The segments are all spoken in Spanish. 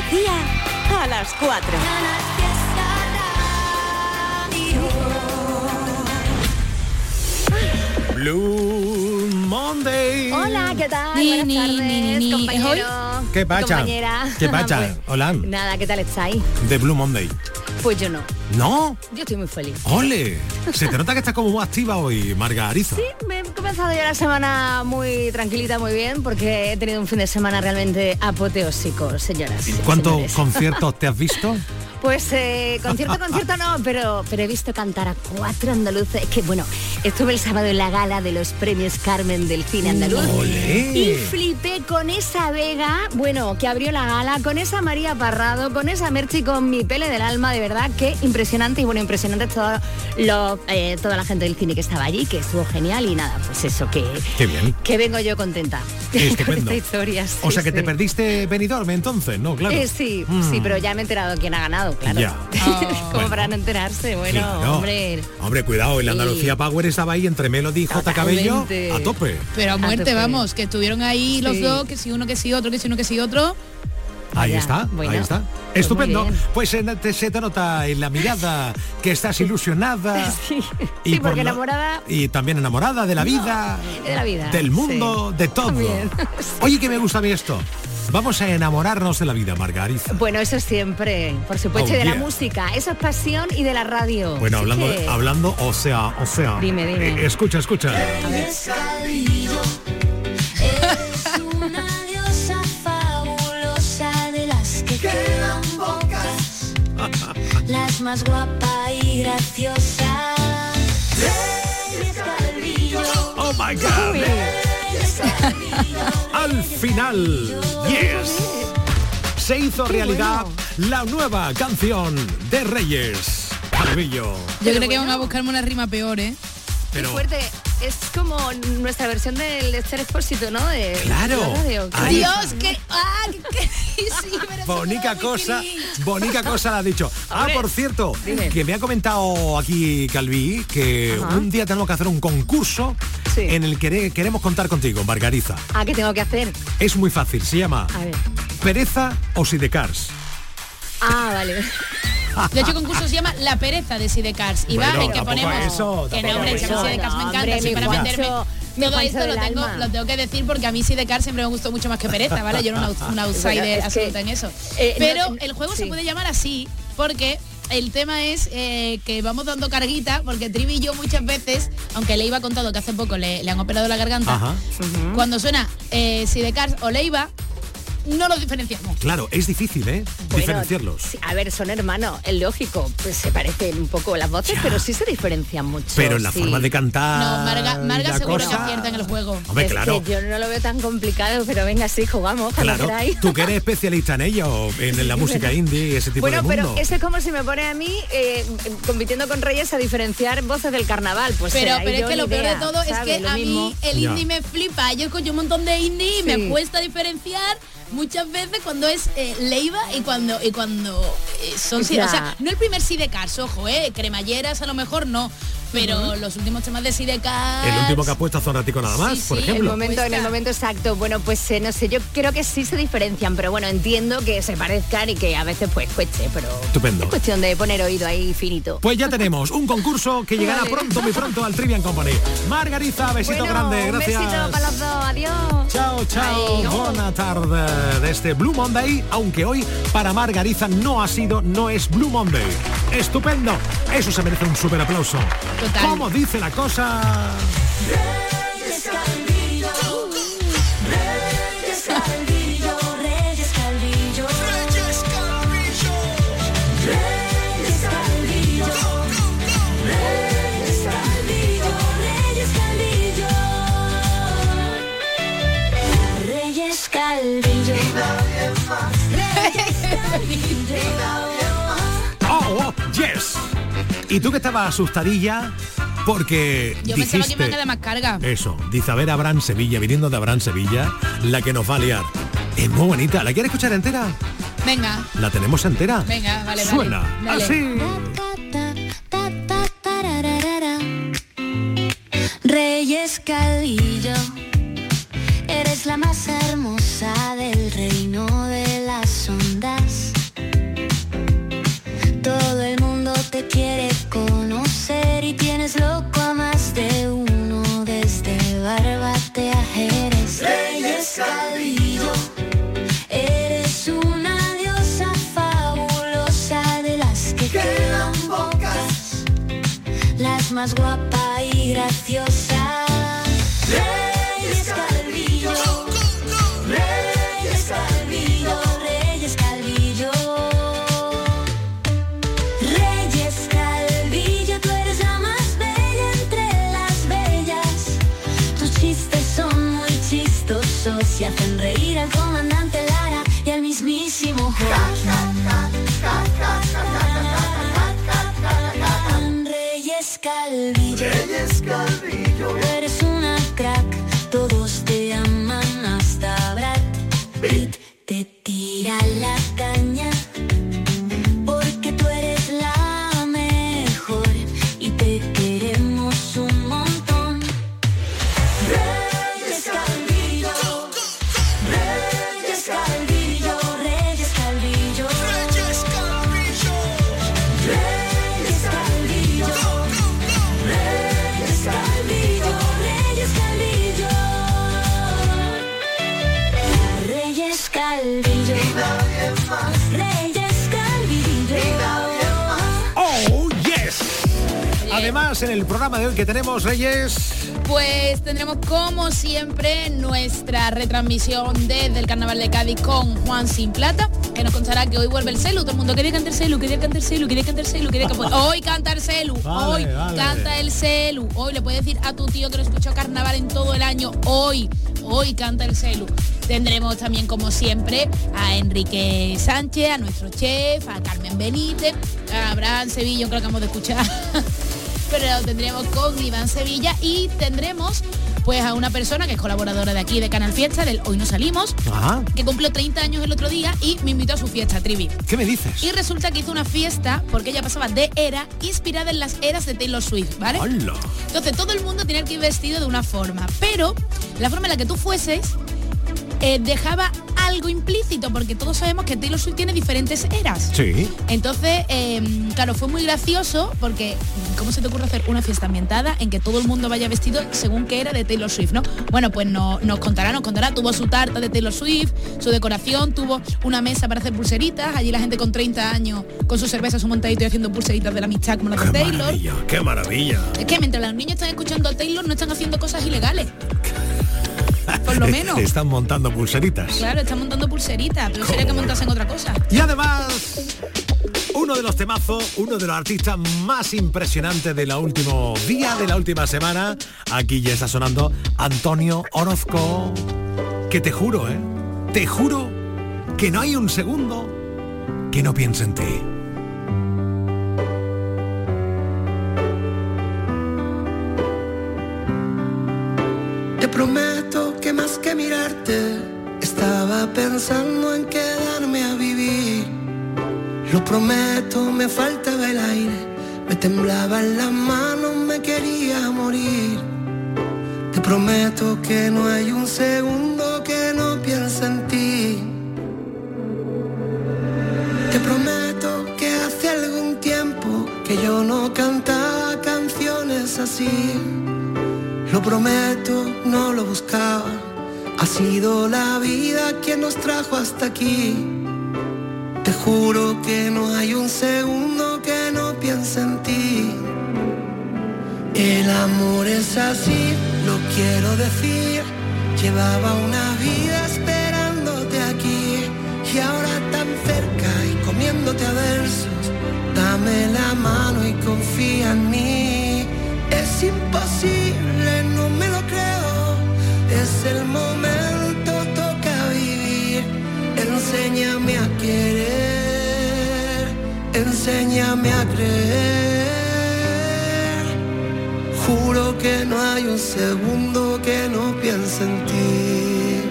Andalucía a las 4. Blue Monday. Hola, ¿qué tal? Buenas tardes, compañero. ¿Qué pasa? Compañera. ¿Qué pasa? Pues, Hola. nada, ¿qué tal estáis? De Blue Monday. Pues yo no. ¿No? Yo estoy muy feliz. ¡Ole! Se te nota que estás como muy activa hoy, Margarita. Sí, me he comenzado ya la semana muy tranquilita, muy bien, porque he tenido un fin de semana realmente apoteósico, señoras. ¿Y cuántos señores. conciertos te has visto? Pues concierto no, pero he visto cantar a 4 andaluces. Es que, bueno, estuve el sábado en la gala de los premios Carmen del cine andaluz. ¡Olé! Y flipé con esa Vega, bueno, que abrió la gala, con esa María Parrado, con esa Merchi, con Mi pele del alma, de verdad, que impresionante. Y bueno, impresionante toda la gente del cine que estaba allí, que estuvo genial. Y nada, pues eso, Qué bien. que vengo yo contenta Estupendo. con esta historia. Sí, O sea que te sí. perdiste Benidorm entonces, ¿no? Claro. Sí, pero ya me he enterado quién ha ganado, claro. Ya. Como Bueno. para no enterarse, bueno, Claro. hombre. Hombre, cuidado, el Sí. Andalucía Power estaba ahí entre Melody y J. Cabello Totalmente. a tope. Pero a muerte, tope. vamos, que estuvieron ahí los Sí. dos, que si uno, que si otro, que si uno, que si otro. Ahí Ya, está, bueno, ahí está. pues Estupendo. muy bien. Pues se te nota en la mirada que estás ilusionada. Sí, Y sí, por porque lo- enamorada Y también enamorada de la vida. de la vida. Del mundo, sí. de todo. También. Oye, que me gusta a mí esto. Vamos a enamorarnos de la vida, Margarita. Bueno, eso siempre, por supuesto, Oh, y de la yeah. música. Eso es pasión y de la radio. Bueno, Así que- hablando, o sea. Dime. Escucha. A ver. Una diosa fabulosa de las que quedan pocas, las más guapa y graciosa. Reyes Calvillo, Oh my God. Reyes Calvillo. Al final, yes. Se hizo realidad la nueva canción de Reyes Calvillo. Yo creo que bueno. van a buscarme una rima peor, ¿eh? Qué Pero fuerte. Es como nuestra versión del Esther Expósito, ¿no? Claro. de la radio. Ahí Dios, que... sí, pero Bonica cosa la ha dicho. Hombre, Por cierto, dime. que me ha comentado aquí Calví que Ajá. un día tenemos que hacer un concurso Sí. en el que queremos contar contigo, Margarita. Ah, ¿qué tengo que hacer? Es muy fácil, se llama A ver. Pereza o Sidecars. Ah, vale. De hecho, el concurso se llama La pereza de Sidecars. Y Bueno, va en que tampoco ponemos... eso, que no, tampoco hombre, si a mí eso. Sidecars me No, encanta, hombre, sí, mi para Juancho, venderme... mi Todo Juancho esto del alma. lo tengo que decir porque a mí Sidecars siempre me gustó mucho más que pereza, ¿vale? Yo era una outsider Bueno, es que, absoluta en eso. no, Pero el juego sí. se puede llamar así porque... El tema es que vamos dando carguita, porque Trivi y yo muchas veces, aunque Leiva ha contado que hace poco le han operado la garganta, Ajá. cuando suena Sidecars o Leiva, no los diferenciamos. Claro, es difícil, ¿eh? Bueno, diferenciarlos. sí, a ver, son hermanos, es lógico, pues se parecen un poco las voces, Ya. pero sí se diferencian mucho. Pero en la sí. forma de cantar. No, Marga la seguro que cosa- acierta en el juego. Hombre, Es claro. que yo no lo veo tan complicado, pero venga, sí, jugamos, cuando Claro, queráis. tú que eres especialista en ello, en la música indie y ese tipo Bueno, de mundo. pero eso es como si me pone a mí compitiendo con Reyes a diferenciar voces del carnaval. Pues Pero, ahí pero es yo que ni lo peor de idea, todo es ¿sabes? que Lo a mismo. mí el Ya. indie me flipa. Yo escucho un montón de indie y Sí. me cuesta diferenciar muchas veces cuando es Leiva y cuando son... Ya. O sea, no el primer Sidecars, ojo, Cremalleras a lo mejor no, pero los últimos temas de Sidecars... El último que ha puesto hace un ratico nada más, Sí, por sí, En ejemplo. el momento exacto. Bueno, pues no sé, yo creo que sí se diferencian, pero bueno, entiendo que se parezcan y que a veces pues cueste, pero Estupendo. es cuestión de poner oído ahí finito. Pues ya tenemos un concurso que llegará Vale. pronto, muy pronto al Trivian Company. Margarita, besito Bueno, grande, un gracias. besito para los dos, adiós. Chao, chao. Adiós. Buena tarde de este Blue Monday, aunque hoy para Margarita no es Blue Monday. Estupendo. Eso se merece un súper aplauso. Total. ¿Cómo dice la cosa? Reyes Calvillo, Reyes Calvillo, Reyes Calvillo, Reyes Calvillo, Reyes Calvillo, Reyes Calvillo, Reyes Calvillo, Oh, yes. ¿Y tú que estabas asustadilla? Porque Yo pensaba que dijiste... me iban a dar más carga. Eso, dice, a ver, Abraham Sevilla, viniendo de Abraham Sevilla, la que nos va a liar. Es muy bonita. ¿La quieres escuchar entera? Venga, La tenemos entera. venga, vale, Suena dale. así. Reyes Calvillo, eres la más hermosa del reino de las ondas. eres más guapa y graciosa. Reyes Calvillo, Reyes Calvillo, Reyes Calvillo. Reyes Calvillo, tú eres la más bella entre las bellas. Tus chistes son muy chistosos y hacen reír al comandante Lara y al mismísimo Jorge. Reyes Calvillo, Reyes Calvillo, eres una crack, todos te aman hasta Brad Pitt te tira la caña, porque tú eres la mejor y te queremos un montón. Reyes Calvillo, Reyes Calvillo, Reyes Calvillo, Reyes Calvillo, Reyes Calvillo, Reyes Calvillo, Reyes Calvillo, Reyes Calvillo, Reyes Calvillo. ¡Oh, yes! Además, en el programa de hoy que tenemos, Reyes... Pues tendremos como siempre nuestra retransmisión desde el Carnaval de Cádiz con Juan Sin Plata, que nos contará que hoy vuelve el Celu. Todo el mundo quería cantar Celu, quería cantar Celu, quería cantar Celu, quería cantar... Hoy canta el Celu, hoy canta el Celu. Hoy le puedes decir a tu tío que no escuchó Carnaval en todo el año, hoy canta el Celu. Tendremos también, como siempre, a Enrique Sánchez, a nuestro chef, a Carmen Benítez, a Abraham Sevilla, creo que hemos de escuchar. Pero lo tendremos con Iván Sevilla y tendremos pues a una persona que es colaboradora de aquí de Canal Fiesta, del Hoy No Salimos, que cumplió 30 años el otro día y me invitó a su fiesta, Trivi. ¿Qué me dices? Y resulta que hizo una fiesta porque ella pasaba de era inspirada en las eras de Taylor Swift, ¿vale? ¡Hola! Entonces todo el mundo tenía que ir vestido de una forma, pero la forma en la que tú fueses dejaba algo implícito, porque todos sabemos que Taylor Swift tiene diferentes eras. Sí. Entonces, claro, fue muy gracioso porque ¿cómo se te ocurre hacer una fiesta ambientada en que todo el mundo vaya vestido según qué era de Taylor Swift, ¿no? Bueno, pues nos contará, tuvo su tarta de Taylor Swift, su decoración, tuvo una mesa para hacer pulseritas, allí la gente con 30 años con su cerveza, su montadito y haciendo pulseritas de la amistad como las de Taylor. ¡Qué maravilla! Es que mientras los niños están escuchando a Taylor no están haciendo cosas ilegales. Por lo menos. Están montando pulseritas. Claro, están montando pulseritas, pero sería que montasen otra cosa. Y además, uno de los temazos, uno de los artistas más impresionantes de la último día, de la última semana, aquí ya está sonando Antonio Orozco, que te juro que no hay un segundo que no piense en ti. Te prometo que más que mirarte, estaba pensando en quedarme a vivir. Lo prometo, me faltaba el aire, me temblaban las manos, me quería morir. Te prometo que no hay un segundo que no piense en ti. Te prometo que hace algún tiempo que yo no cantaba canciones así. Lo prometo, no lo buscaba. Ha sido la vida quien nos trajo hasta aquí. Te juro que no hay un segundo que no piense en ti. El amor es así, lo quiero decir. Llevaba una vida esperándote aquí y ahora tan cerca y comiéndote a versos. Dame la mano y confía en mí. Es imposible, no me lo creo. Es el momento, toca vivir. Enséñame a querer, enséñame a creer. Juro que no hay un segundo que no piense en ti.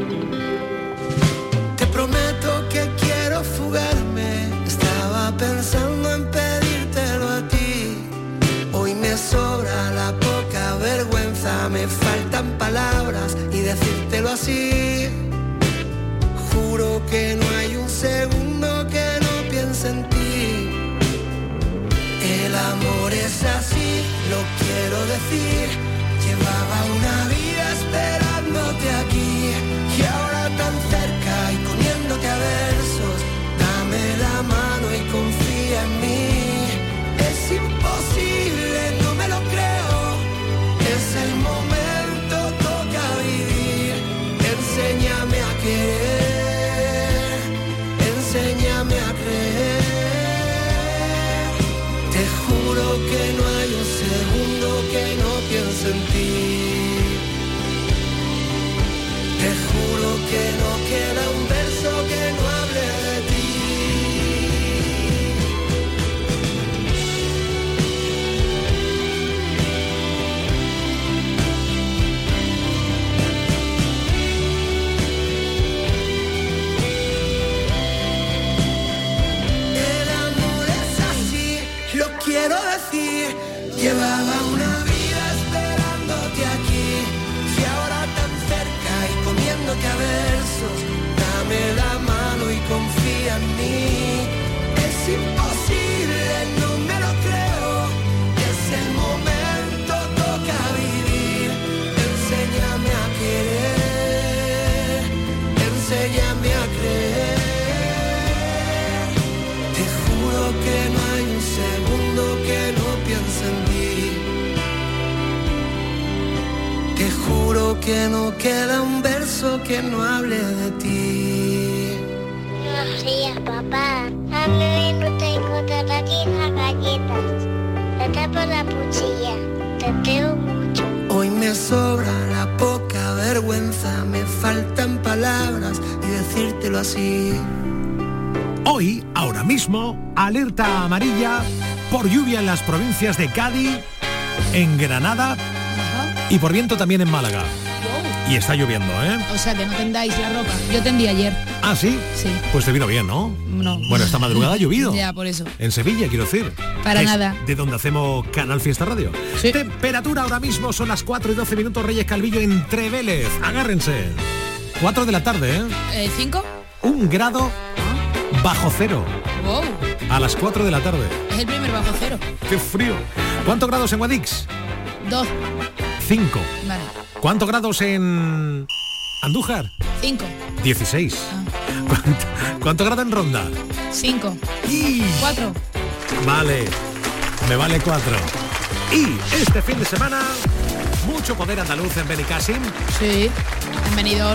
Te prometo que quiero fugarme. Estaba pensando en pedírtelo a ti. Hoy me sobra la poca vergüenza, me faltan palabras y decírtelo así. Juro que no hay un segundo que no piense en ti. El amor es así, lo quiero decir. Llevaba una vida esperándote aquí y ahora tan cerca y comiéndote a versos. Dame la mano y confía en mí. Es imposible, no me lo que no hay un segundo que no piense en ti. Te juro que no queda un verso que no hable de ti. Quiero decir, llevaba una vida esperándote aquí, y ahora tan cerca y comiéndote a versos, dame la mano y confía en mí. Es imposible, no me lo creo, es el momento, toca vivir. Enséñame a querer, enséñame a creer. Te juro que no hay un segundo que no piense en ti. Te juro que no queda un verso que no hable de ti. Buenos días, papá. A mí no tengo las galletas. Está por la cuchilla. Te quiero mucho. Hoy me sobra la poca vergüenza, me faltan palabras y decírtelo así. Hoy, ahora mismo, alerta amarilla por lluvia en las provincias de Cádiz, en Granada y por viento también en Málaga. Y está lloviendo, ¿eh? O sea, que no tendáis la ropa. Yo tendí ayer. ¿Ah, sí? Sí. Pues te vino bien, ¿no? No. Bueno, esta madrugada ha llovido. Ya, por eso. En Sevilla, quiero decir. Para Es nada. De donde hacemos Canal Fiesta Radio. Sí. Temperatura ahora mismo son las 4:12, Reyes Calvillo entre Vélez. Agárrense. 4 de la tarde, ¿eh? 5. 1 grado bajo cero. Wow. A las 4 de la tarde. Es el primer bajo cero. ¡Qué frío! ¿Cuántos grados en Guadix? 2. 5. Vale. ¿Cuántos grados en Andújar? 5. 16. ¿Cuántos grados en Ronda? 5. Y 4. vale, me vale 4. Y este fin de semana, mucho poder andaluz en Benicassim. Sí. Bienvenido.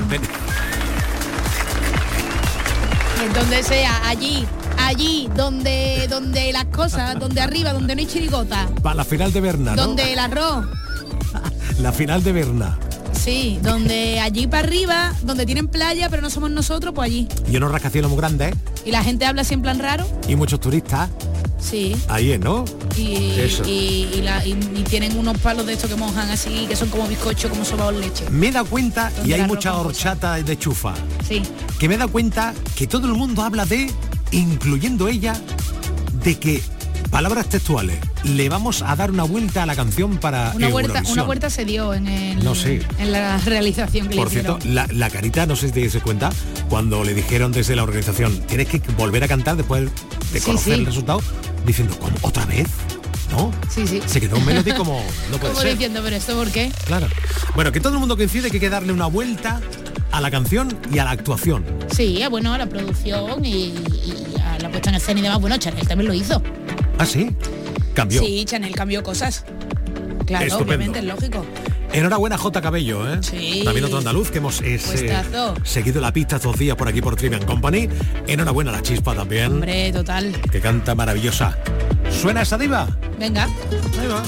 Donde sea, allí donde las cosas, donde arriba, donde no hay chirigota. Para la final de Berna, ¿no? Donde el arroz. La final de Berna. Sí, donde allí para arriba, donde tienen playa, pero no somos nosotros, pues allí. Y unos rascacielos muy grandes, Y la gente habla así en plan raro. y muchos turistas. Sí. Ahí es, ¿no? Y, Eso. y tienen unos palos de estos que mojan así, que son como bizcocho, como sobaos leche. Me he dado cuenta, y Donde hay la mucha ropa horchata de chufa, Sí. que me he dado cuenta que todo el mundo habla de, incluyendo ella, de que, palabras textuales, le vamos a dar una vuelta a la canción para Una Eurovisión. vuelta se dio en el, No sé. en la realización que Por le hicieron. cierto, la carita, no sé si te diste cuenta, cuando le dijeron desde la organización, tienes que volver a cantar después de Sí, conocer sí. el resultado, diciendo, ¿cómo? ¿Otra vez? ¿No? Sí, sí. Se quedó un melody como, no puede Como ser. diciendo, pero esto ¿por qué? Claro. Bueno, que todo el mundo coincide que hay que darle una vuelta a la canción y a la actuación. Sí, bueno, a la producción y a la puesta en escena y demás. Bueno, Chanel también lo hizo. ¿Ah, sí? Cambió. Sí, Chanel cambió cosas. Claro, Estupendo. obviamente, es lógico. Enhorabuena, J. Cabello, ¿eh? Sí. También otro andaluz que hemos Puestazo. seguido la pista estos días por aquí por Trivian Company. Enhorabuena a la Chispa también, Hombre, total. que canta maravillosa. ¿Suena esa diva? Venga. Ahí va.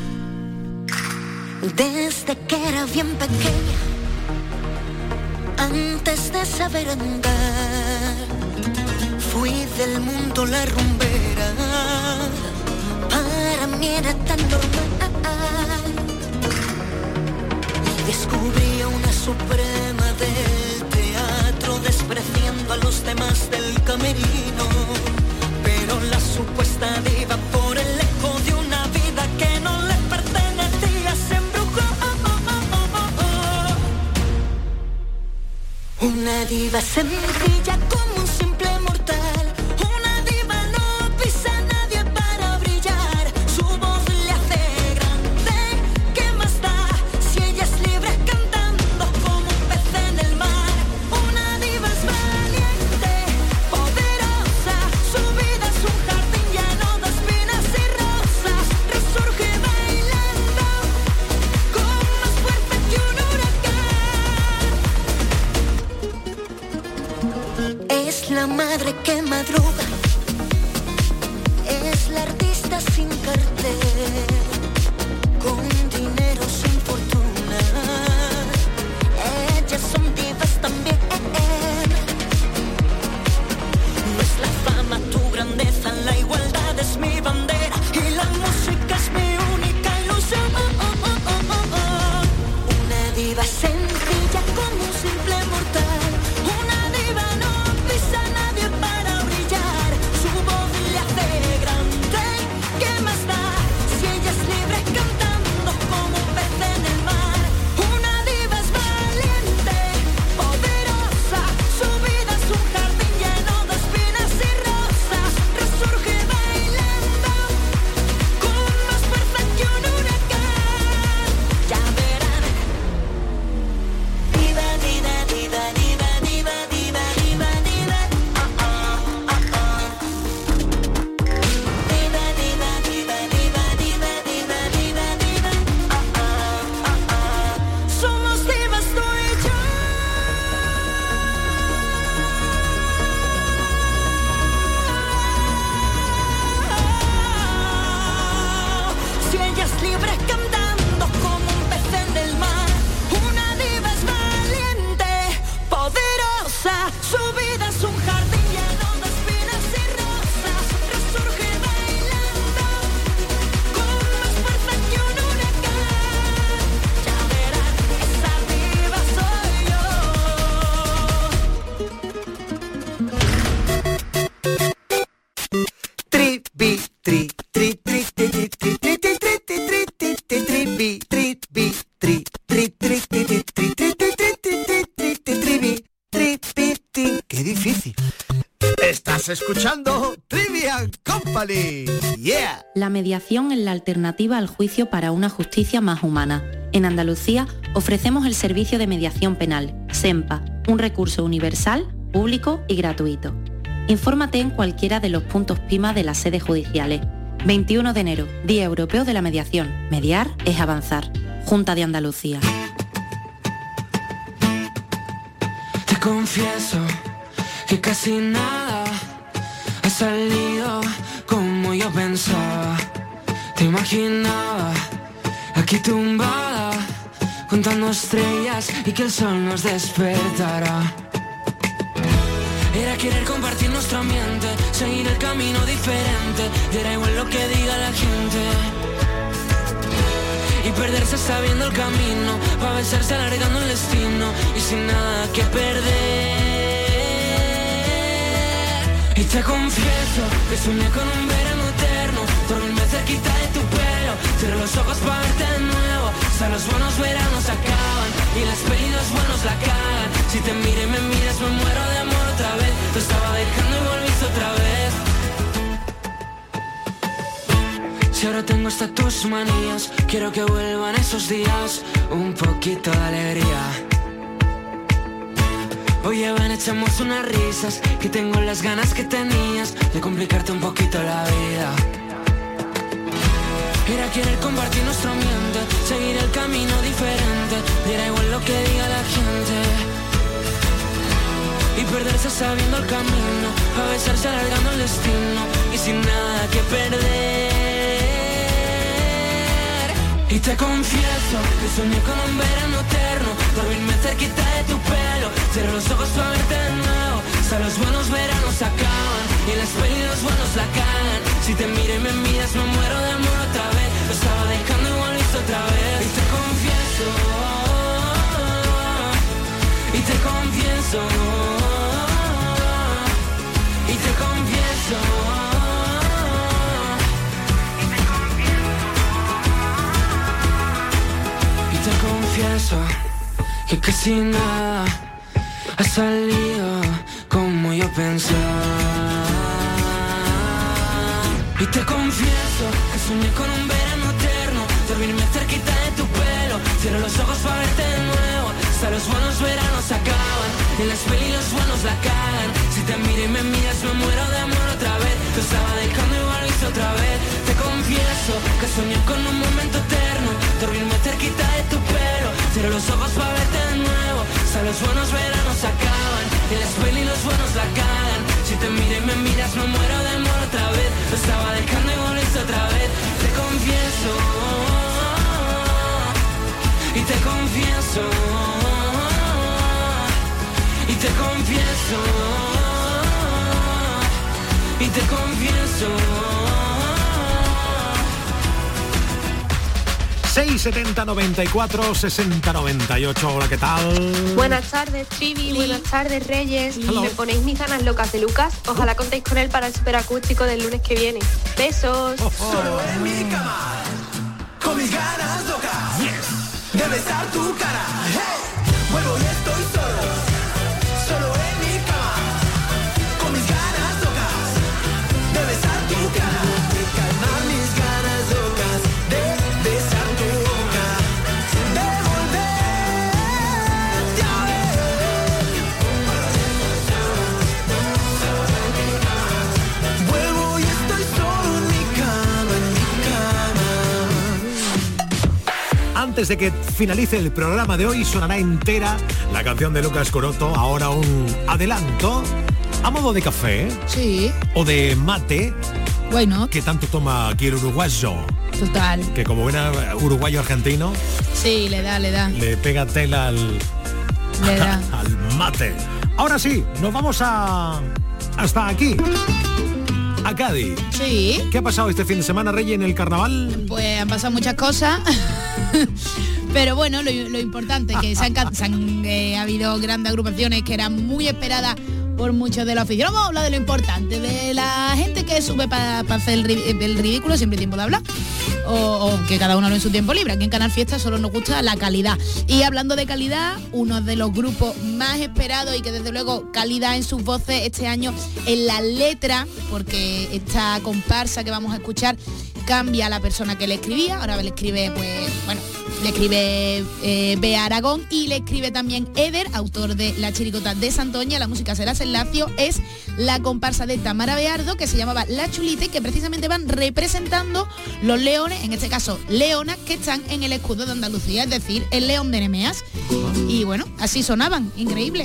Desde que era bien pequeña, antes de saber andar, fui del mundo la rumbera. Para mí era tan normal. Y descubrí a una suprema del teatro, despreciando a los demás del camerino. Pero la supuesta diva, por el eco de una vida que no le pertenecía, se embrujó. Una diva sencilla como un simple mortal. Una diva no pisa a nadie para brillar. Su voz le hace grande. ¿Qué más da si ella es libre cantando como un pez en el mar? Una diva es valiente, poderosa. Su vida es un jardín lleno de espinas y rosas. Resurge bailando con más fuerza que un huracán. Es la madre que madruga, es la artista sin cartel, Si ella es libre cantando como un pez en el mar. Una diva es valiente, poderosa. Su vida es un jardín lleno de espinas y rosas. Resurge bailando con más fuerza que un huracán. Ya verás, esa diva soy yo. Trivi, tri, tri, tri, tri, tri, tri, tri, tri, tri, tri, tri, tri, trivi, tri, tri, tri, tri, tri, tri, tri, tri, tri, tri, tri, trivi, tri, tri. ¡Qué difícil! Estás escuchando Trivian Company. Yeah. La mediación es la alternativa al juicio para una justicia más humana. En Andalucía ofrecemos el servicio de mediación penal, SEMPA, un recurso universal, público y gratuito. Infórmate en cualquiera de los puntos PIMA de las sedes judiciales. 21 de enero, Día Europeo de la Mediación. Mediar es avanzar. Junta de Andalucía. Te confieso que casi nada ha salido como yo pensaba. Te imaginaba aquí tumbada, contando estrellas y que el sol nos despertará. Era querer compartir nuestro ambiente, seguir el camino diferente, y era igual lo que diga la gente. Y perderse sabiendo el camino, pa' besarse alargando el destino, y sin nada que perder. Y te confieso que soñé con un verano eterno, dormirme cerquita de tu pelo, cierro los ojos pa' verte de nuevo. O sea, los buenos veranos acaban y las pelis buenos la cagan. Si te miro y me miras me muero de amor otra vez. Te estaba dejando y volviste otra vez. Si ahora tengo hasta tus manías, quiero que vuelvan esos días, un poquito de alegría. Oye, ven, echamos unas risas, que tengo las ganas que tenías de complicarte un poquito la vida. Era querer compartir nuestro ambiente, seguir el camino diferente, y era igual lo que diga la gente. Y perderse sabiendo el camino, a besarse alargando el destino, y sin nada que perder. Y te confieso que soñé con un verano eterno, dormirme cerquita de tu pelo, cierro los ojos para verte de nuevo. O sea, los buenos veranos acaban y las pelis los buenos la cagan. Si te miro y me miras me muero de amor otra vez. Lo estaba dejando y volviste otra vez. Y te confieso, y te confieso, y te confieso, y te confieso que casi nada ha salido como yo pensaba. Y te confieso que soñé con un verano eterno, dormirme cerquita de tu pelo, cierro los ojos para verte de nuevo. Hasta los buenos veranos acaban y las pelis los buenos la cagan. Si te miro y me miras me muero de amor otra vez. Te estaba dejando y volviste otra vez. Te confieso que soñé con un momento eterno, dormirme cerquita de tu pelo, cierro los ojos para verte de nuevo. Hasta los buenos veranos acaban y las pelis los buenos la cagan. Si te miro y me miras me muero de amor otra vez. Te estaba dejando y volviste otra vez. Te confieso, y te confieso, y te confieso, y te confieso. 670 94 60 98. Hola, ¿qué tal? Buenas tardes, Trivi. Buenas tardes, Reyes. Hello. Me ponéis mis ganas locas de Lucas. Ojalá contéis con él para el superacústico del lunes que viene. Besos. Solo en mi cama, con mis ganas locas, de besar tu cara. Hey, vuelvo y estoy solo en mi cama, con mis ganas locas, de besar tu cara. De calmar mis ganas locas, de besar tu boca, de volverte a ver. Vuelvo y estoy solo en mi cama, Antes de que finalice el programa de hoy sonará entera la canción de Lucas Coroto. Ahora un adelanto a modo de café. Sí. O de mate. Bueno. Que tanto toma aquí el uruguayo. Total. Que como buena uruguayo argentino, sí, le da. Le pega tela al mate. Ahora sí, nos vamos hasta aquí. A Cádiz. Sí. ¿Qué ha pasado este fin de semana, Reyes, en el carnaval? Pues han pasado muchas cosas. Pero bueno, lo importante es que ha habido grandes agrupaciones que eran muy esperadas por muchos de los aficionados. Vamos a hablar de lo importante, de la gente que sube para hacer el ridículo, siempre hay tiempo de hablar. O que cada uno lo en su tiempo libre. Aquí en Canal Fiesta solo nos gusta la calidad. Y hablando de calidad, uno de los grupos más esperados y que desde luego calidad en sus voces este año en la letra, porque esta comparsa que vamos a escuchar cambia a la persona que le escribía. Ahora le escribe, le escribe Bea Aragón y le escribe también Eder, autor de La Chirigota de Santoña. La música será Serlacio. Es la comparsa de Tamara Beardo, que se llamaba La Chulita, y que precisamente van representando los leones, en este caso leonas, que están en el escudo de Andalucía, es decir, el león de Nemeas. Y bueno, así sonaban, increíble.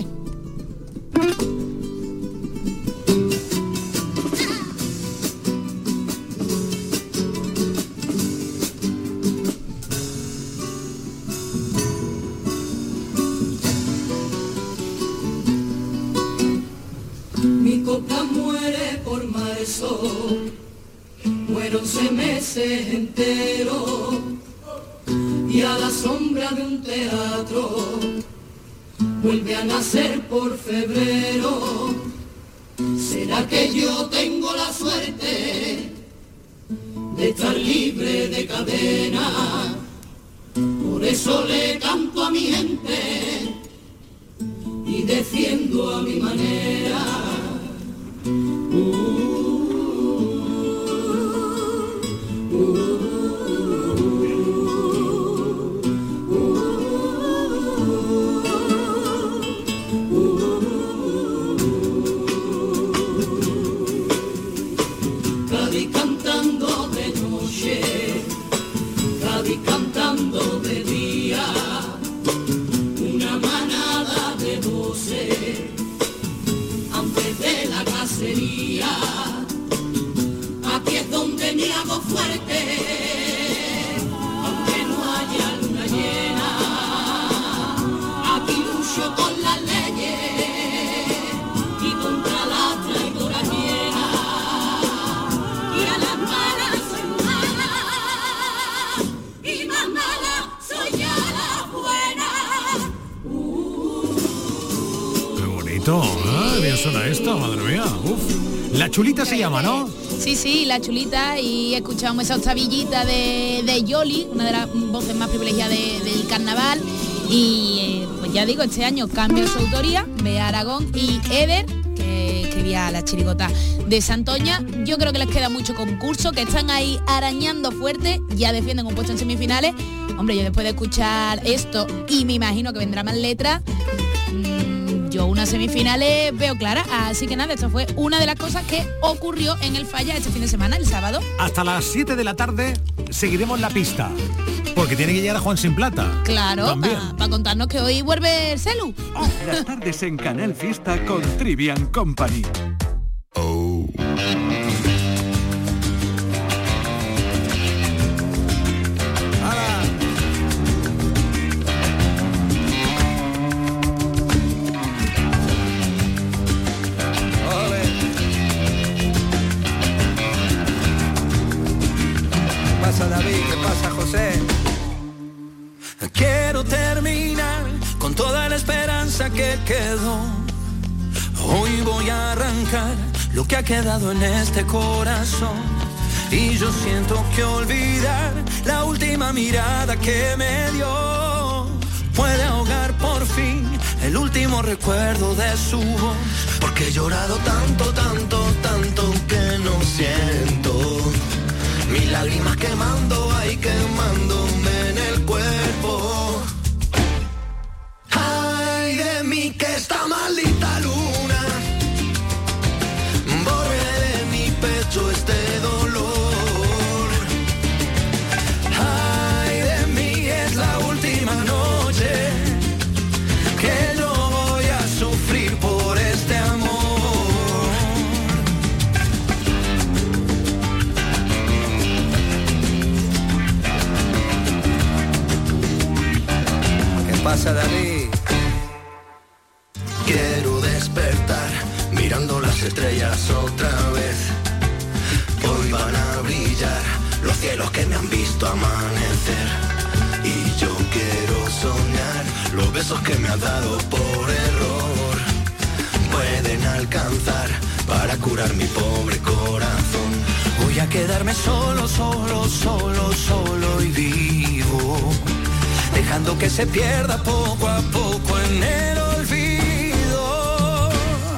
Mi copa muere por marzo, muero 11 meses enteros, y a la sombra de un teatro vuelve a nacer por febrero. ¿Será que yo tengo la suerte de estar libre de cadena? Por eso le canto a mi gente y defiendo a mi manera. Cádiz cantando de noche, Cádiz cantando de día, una manada de 12 antes de la cacería. Aquí es donde me hago fuerte, aunque no haya luna llena. Aquí lucho con las leyes y contra la traidora llena. Y a las malas soy mala, y más mala soy a la buena. Qué bonito, ¿eh? Bien suena esto, madre mía. Uf. La Chulita se llama, ¿no? Sí, La Chulita, y escuchamos esa octavillita de Yoli, una de las voces más privilegiadas del carnaval. Y pues ya digo, este año cambia su autoría, Bea Aragón y Eder, que escribía La Chirigota de Santoña. Yo creo que les queda mucho concurso, que están ahí arañando fuerte, ya defienden un puesto en semifinales. Hombre, yo después de escuchar esto, y me imagino que vendrá más letra, yo unas semifinales veo claras. Así que nada, esto fue una de las cosas que ocurrió en el Falla este fin de semana, el sábado. Hasta las 7 de la tarde seguiremos la pista, porque tiene que llegar a Juan Sin Plata. Claro, para contarnos que hoy vuelve el Celu. Las tardes en Canal Fiesta con Trivian Company. Quiero terminar con toda la esperanza que quedó. Hoy voy a arrancar lo que ha quedado en este corazón. Y yo siento que olvidar la última mirada que me dio puede ahogar por fin el último recuerdo de su voz. Porque he llorado tanto, tanto, tanto que no siento mis lágrimas quemando, ay, quemándome en el cuerpo. Ay de mí que esta maldita luna borre de mi pecho este dolor. Ay de mí es la última noche que yo voy a sufrir por este amor. pasa, David? Quiero despertar mirando las estrellas otra vez. Hoy van a brillar los cielos que me han visto amanecer. Y yo quiero soñar los besos que me has dado por error. Pueden alcanzar para curar mi pobre corazón. Voy a quedarme solo, solo, solo, solo y vivo, dejando que se pierda poco a poco en el olvido.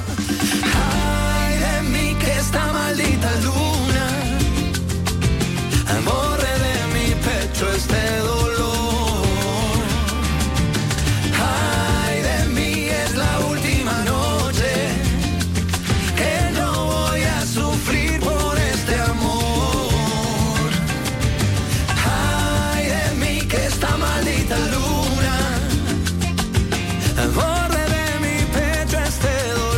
Ay de mí que esta maldita luna borre de mi pecho este dolor. Ay de mí es la última noche que no voy a sufrir por este amor. Ay de mí que esta maldita luna borre de mi pecho este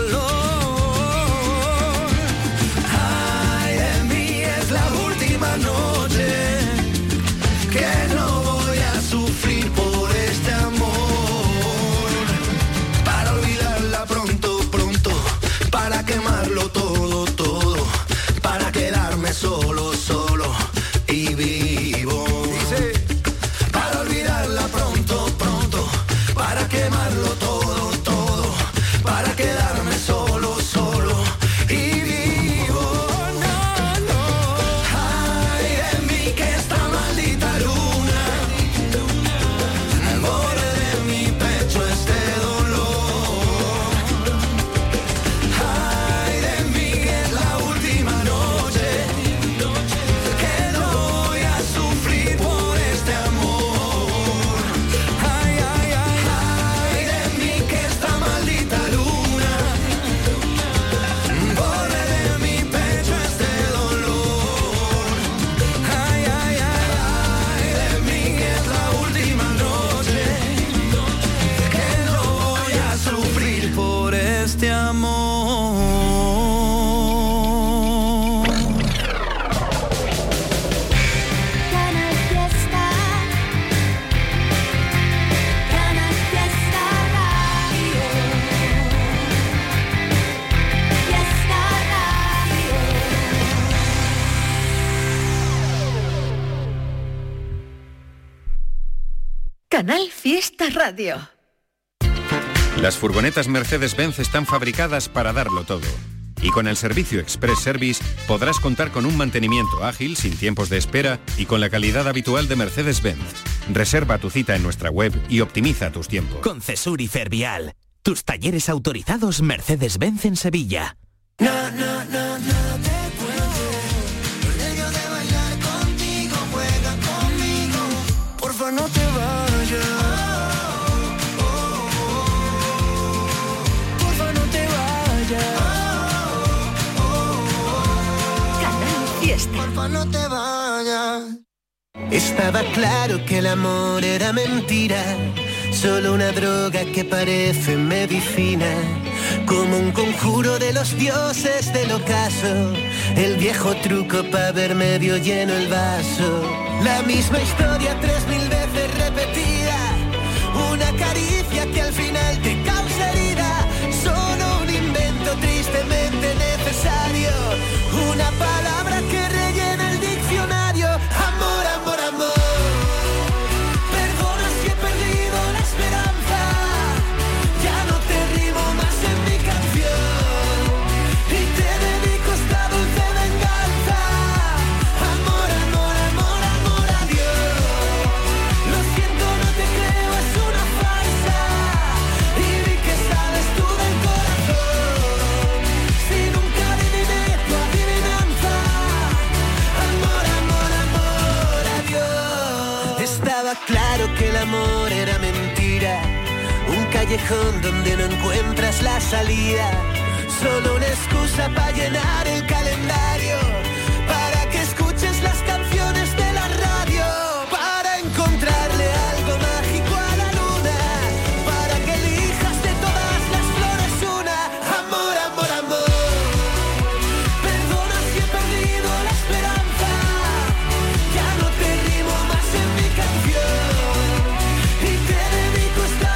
dolor. Ay de mí es la última noche que no voy a sufrir por este amor. Para olvidarla pronto, pronto, para quemarlo todo, todo, para quedarme solo, solo y vivo. Para olvidarla pronto, pronto, para quemarlo todo, todo, para quedarme solo, solo y vivo. No, no. Ay de mí que esta maldita luna borre de mi pecho este dolor. Ay de mí es la última noche que no voy a sufrir por este amor. Ay, ay, ay, ay de mí que esta maldita luna borre de mi pecho este dolor. Ay, ay, ay, ay de mí es la última noche que no voy a sufrir por este amor. Canal Fiesta. Canal Fiesta Radio. Fiesta Radio. Canal Fiesta Radio. Las furgonetas Mercedes-Benz están fabricadas para darlo todo. Y con el servicio Express Service podrás contar con un mantenimiento ágil, sin tiempos de espera y con la calidad habitual de Mercedes-Benz. Reserva tu cita en nuestra web y optimiza tus tiempos. Con Cesur y Fervial, tus talleres autorizados Mercedes-Benz en Sevilla. Porfa no te vayas. Porfa no te vayas. Canal Fiesta. Porfa no te vayas. Estaba claro que el amor era mentira, solo una droga que parece medicina, como un conjuro de los dioses del ocaso, el viejo truco para ver medio lleno el vaso. La misma historia 3000 veces repetida, una caricia que al final te causa herida, solo un invento tristemente necesario, una palabra que rellena el diccionario. Amor, amor, amor. Perdona si he perdido la esperanza, ya no te rimo más en mi canción y te dedico esta dulce venganza. Amor, amor, amor, amor a Dios. Lo siento, no te creo, es una farsa y vi que sabes tú del corazón, si nunca adiviné tu adivinanza. Amor, amor, amor a Dios. Estaba claro que el amor era mentira, un callejón donde no encuentras la salida, solo una excusa para llenar el calendario, para que escuches las canciones de la radio, para encontrarle algo mágico a la luna, para que elijas de todas las flores una. Amor, amor, amor. Perdona si he perdido la esperanza, ya no te rimo más en mi canción y te dedico esta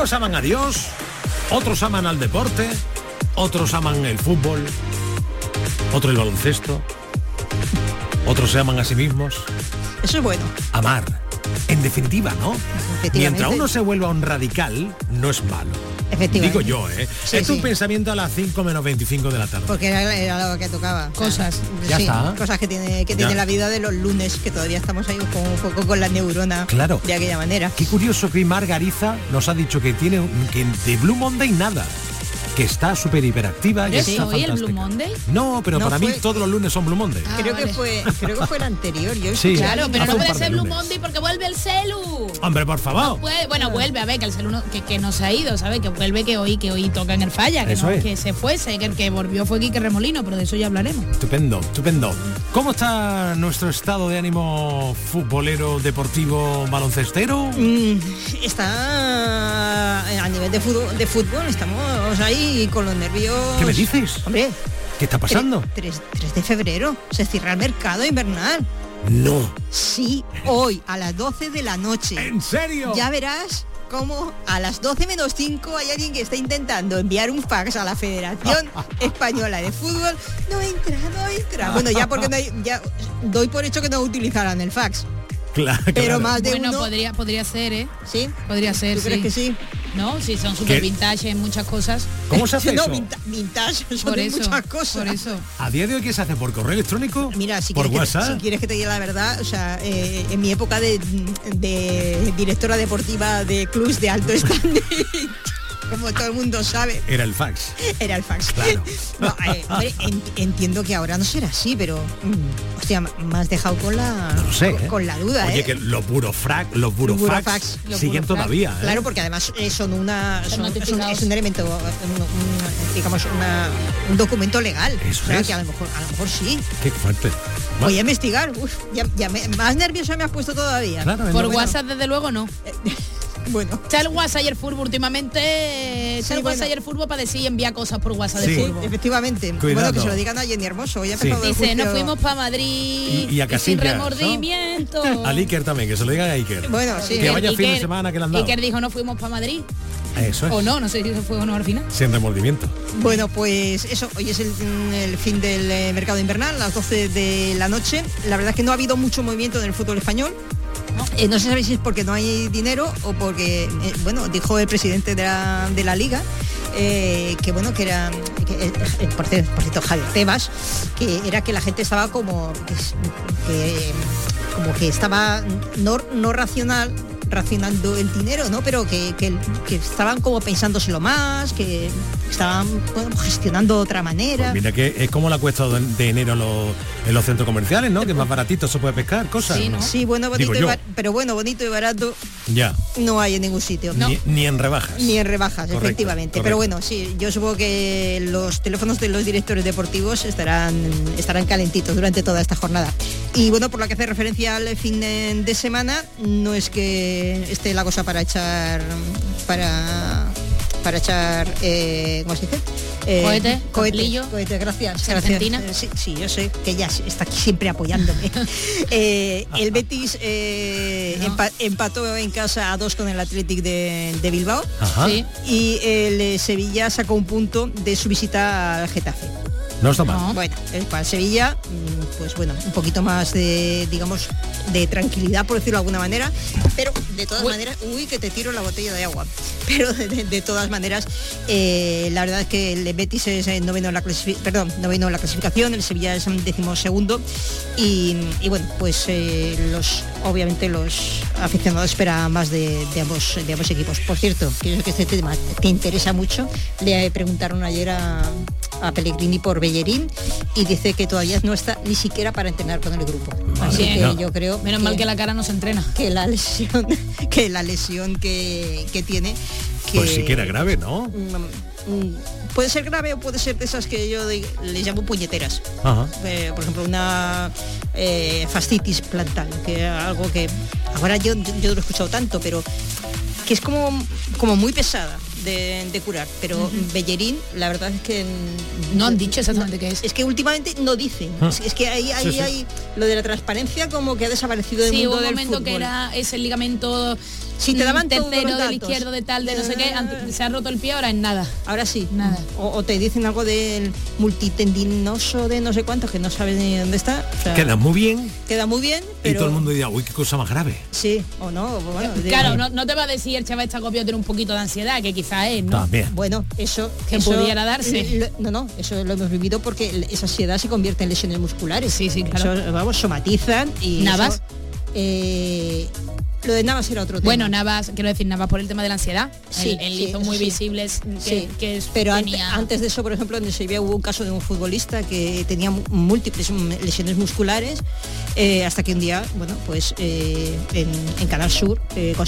Unos aman a Dios, otros aman al deporte, otros aman el fútbol, otros el baloncesto, otros se aman a sí mismos. Eso es bueno. Amar, en definitiva, ¿no? Efectivamente. Mientras uno se vuelva un radical, no es malo. Efectivamente. Digo yo, ¿eh? Sí, es un sí. pensamiento a las 5 menos 25 de la tarde. Porque era lo que tocaba. Cosas. Ya Sí, está. cosas que tiene Ya. la vida de los lunes, que todavía estamos ahí como un poco con la neurona Claro. de aquella manera. Qué curioso que Margariza nos ha dicho que tiene que de Blue Monday nada, que está súper hiperactiva y ¿Es está hoy el fantástica. Blue Monday? No, pero No para mí fue- todos los lunes son Blue Monday. creo vale. que fue el anterior. Yo Sí. escuché- Claro, pero Hace no un puede par de ser Blue lunes. Monday porque vuelve el celu. Hombre, por favor. Bueno, vuelve, a ver, que el celu que no se ha ido, ¿sabes? Que vuelve, que hoy toca en el falla, que, Eso no, es. que se fuese, que el que volvió fue Quique Remolino, pero de eso ya hablaremos. Estupendo, estupendo. ¿Cómo está nuestro estado de ánimo futbolero, deportivo, baloncestero? Está a nivel de fútbol, estamos ahí con los nervios. ¿Qué me dices? Hombre, ¿Qué está pasando? 3 de febrero se cierra el mercado invernal. No. Sí, hoy a las 12 de la noche. ¿En serio? Ya verás cómo a las 12 menos 5 hay alguien que está intentando enviar un fax a la Federación Española de Fútbol. No entra. Bueno, ya porque ya doy por hecho que no utilizarán el fax. Claro, Pero claro. más de Bueno, uno. podría ser, ¿eh? ¿Sí? Podría ser, ¿Tú crees sí. que sí? No, sí, son súper ¿Qué? vintage en muchas cosas. ¿Cómo se hace No, eso? vintage, son Por de eso, muchas cosas. por eso. ¿A día de hoy qué se hace? ¿Por correo electrónico? Mira, si ¿Por quieres, WhatsApp? si quieres que te diga la verdad, o sea, en mi época de directora deportiva de clubs de alto standing, como todo el mundo sabe, Era el fax. era el fax. Claro. No, hombre, entiendo que ahora no será así, pero hostia, me has dejado con la No lo sé, ¿eh? con la duda, Oye, ¿eh? que los burofax burofax, siguen todavía, ¿eh? Claro, porque además son notificados. es un elemento, digamos, un documento legal. Eso O sea, es. que a lo mejor sí. Qué fuerte. Voy a investigar. Uf, más nerviosa me has puesto todavía. Claro, Por bueno. WhatsApp, desde luego, no. Bueno. Está el WhatsApp y el fútbol últimamente. Está Sí, el WhatsApp bueno. y el fútbol para decir envía cosas por WhatsApp Sí. de Sí, fútbol. efectivamente. Cuidado. Bueno, que se lo digan a Jenny Hermoso. Hoy ha Sí. empezado el Dice, nos juicio. fuimos para Madrid Y a sin Casillas, ¿no? remordimiento. A Iker también, que se lo digan a Iker. Bueno, sí. Que vaya Iker- fin de semana que le han dado. Iker dijo, no fuimos para Madrid. Eso es. O no sé si se fue o no al final. Sin remordimiento. Bueno, pues eso, hoy es el fin del mercado invernal, a las 12 de la noche. La verdad es que no ha habido mucho movimiento en el fútbol español. No sé si es porque no hay dinero o porque, bueno, dijo el presidente de la liga, que bueno, que era, por cierto, Javier Tebas, que era que la gente estaba como que estaba no racionando el dinero, ¿no? Pero que estaban como pensándoselo más, que estaban gestionando de otra manera. Pues mira que es como la cuesta de enero en los centros comerciales, ¿no? Que más baratito se puede pescar, cosas. Sí, ¿no? sí, bueno, bonito Digo yo. pero bueno, bonito y barato Ya. no hay en ningún sitio. Ni en rebajas. Ni en rebajas, Correcto, efectivamente. correcto. Pero bueno, sí, yo supongo que los teléfonos de los directores deportivos estarán calentitos durante toda esta jornada. Y bueno, por lo que hace referencia al fin de semana, no es que esté la cosa para echar ¿cómo se dice? Cohete, gracias. Serpentina. Sí, yo sé que ella está aquí siempre apoyándome. El Betis empató en casa a 2 con el Athletic de Bilbao. Ajá. Sí. Y el Sevilla sacó un punto de su visita al Getafe. No está mal. Bueno, para el Sevilla, pues bueno, un poquito más de, digamos, de tranquilidad, por decirlo de alguna manera, pero de todas maneras, que te tiro la botella de agua, pero de todas maneras, la verdad es que el Betis es noveno en la clasificación, el Sevilla es 12º y bueno, pues obviamente los aficionados esperan más de ambos equipos. Por cierto, creo que este tema te interesa mucho, le preguntaron ayer a Pellegrini por Bellerín y dice que todavía no está ni siquiera para entrenar con el grupo. Así Bien. que No. yo creo Menos mal que la cara no se entrena. Que la lesión que tiene que Pues sí que era grave, ¿no? puede ser grave o puede ser de esas que yo les llamo puñeteras. Ajá. Por ejemplo, una fascitis plantar, que es algo que ahora yo no lo he escuchado tanto, pero que es como muy pesada de curar, pero Bellerín, la verdad es que no han dicho exactamente qué es. Es que últimamente no dicen. Es que ahí hay lo de la transparencia como que ha desaparecido del Sí, mundo hubo un del momento fútbol. que es el ligamento Si te daban todos tercero los del datos. izquierdo de tal, de no sé qué, se ha roto el pie, ahora en nada. Ahora sí. Nada. O te dicen algo del multitendinoso de no sé cuántos que no sabes ni dónde está. O sea, Queda muy bien queda muy bien, y pero todo el mundo dirá, uy, qué cosa más grave. sí o no. Bueno, Claro, no te va a decir el chaval está copiado, tiene un poquito de ansiedad, que quizá es, ¿no? También. Bueno, eso Que eso- pudiera darse. No, eso lo hemos vivido porque esa ansiedad se convierte en lesiones musculares. Sí, claro. Eso, vamos, somatizan y ¿Navas? eso, lo de Navas era otro tema. Bueno, Navas, quiero decir, Navas por el tema de la ansiedad. Sí, Él sí, hizo muy sí. visibles Sí, que pero tenía... antes de eso, por ejemplo, en Sevilla hubo un caso de un futbolista que tenía múltiples lesiones musculares, hasta que un día, bueno, pues en Canal Sur,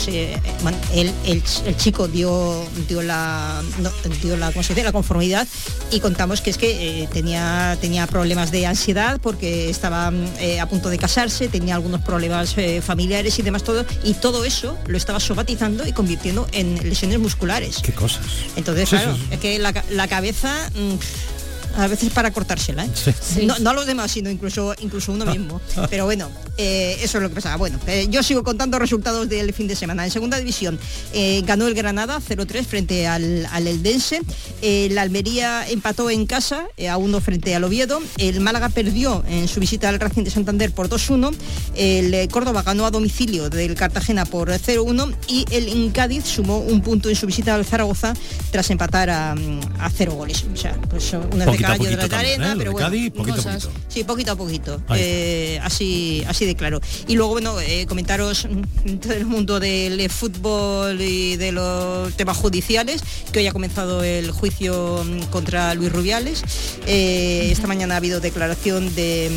el chico dio la ¿cómo se dice? La conformidad, y contamos que es que tenía problemas de ansiedad porque estaba a punto de casarse, tenía algunos problemas familiares y demás, y todo eso lo estaba somatizando y convirtiendo en lesiones musculares. Qué cosas. Entonces, Sí, claro, sí, sí. es que la cabeza a veces para cortársela, ¿eh? Sí. No a los demás, sino incluso uno mismo. Pero bueno, eso es lo que pasaba. Bueno, yo sigo contando resultados del fin de semana. En segunda división ganó el Granada 0-3 frente al Eldense. La Almería empató en casa a 1 frente al Oviedo. El Málaga perdió en su visita al Racing de Santander por 2-1. El Córdoba ganó a domicilio del Cartagena por 0-1 y el Cádiz sumó un punto en su visita al Zaragoza tras empatar a 0 goles. O sea, pues una de Poquito a cada y otra poquito de también, arena, ¿eh? Lo pero de bueno, Cádiz, poquito a cosas. poquito. Sí, poquito a poquito. Ahí Así de claro. Y luego, bueno, comentaros todo el mundo del fútbol y de los temas judiciales, que hoy ha comenzado el juicio contra Luis Rubiales. Esta mañana ha habido declaración de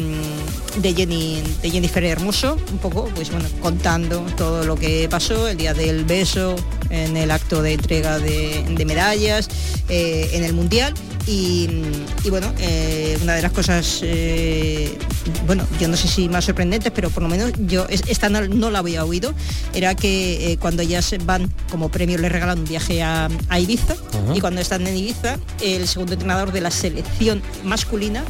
Jennifer Hermoso, un poco, pues bueno, contando todo lo que pasó el día del beso, en el acto de entrega de medallas, en el Mundial. Y bueno, una de las cosas, bueno, yo no sé si más sorprendentes, pero por lo menos yo esta no la había oído, era que cuando ellas van como premio les regalan un viaje a Ibiza. Ajá. Y cuando están en Ibiza, el segundo entrenador de la selección masculina